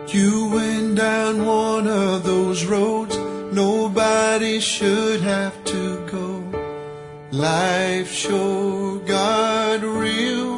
You went down one of those roads nobody should have to go. Life sure got real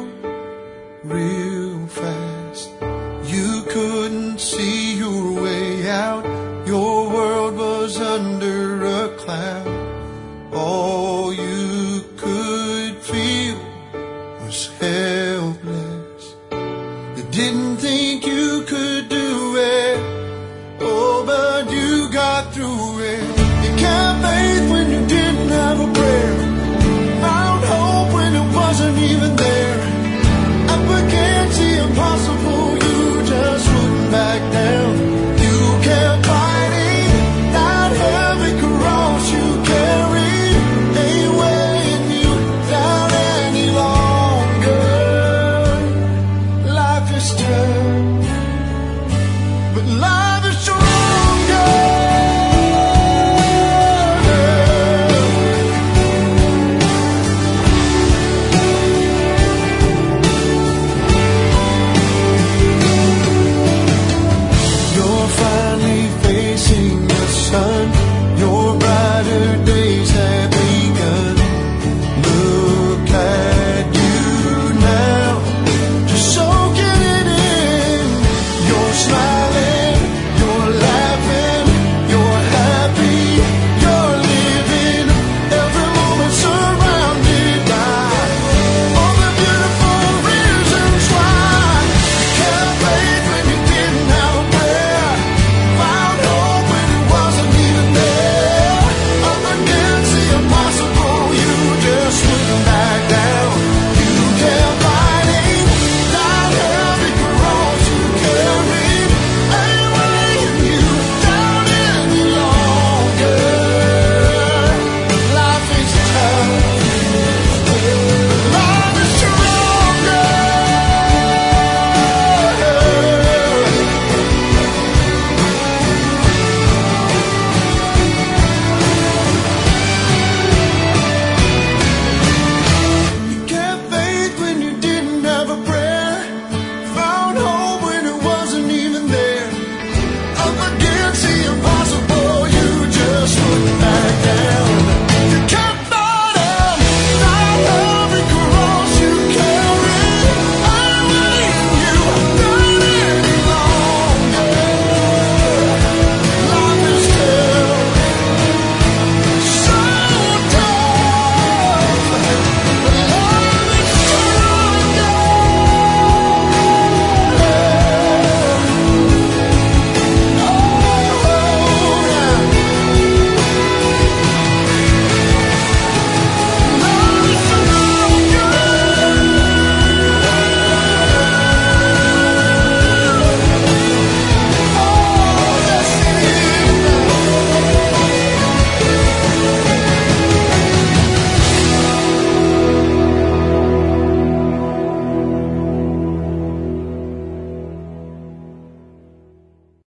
fast. You couldn't see your way out. Your world was under a cloud. All you could feel was helpless. You didn't think you could do it. Oh, but you got through it. You kept faith when you didn't have a prayer. Found hope when it wasn't even there. Up against the impossible, you just wouldn't back down. You kept fighting. That heavy cross you carried ain't weighing you down any longer. Life is tough, but life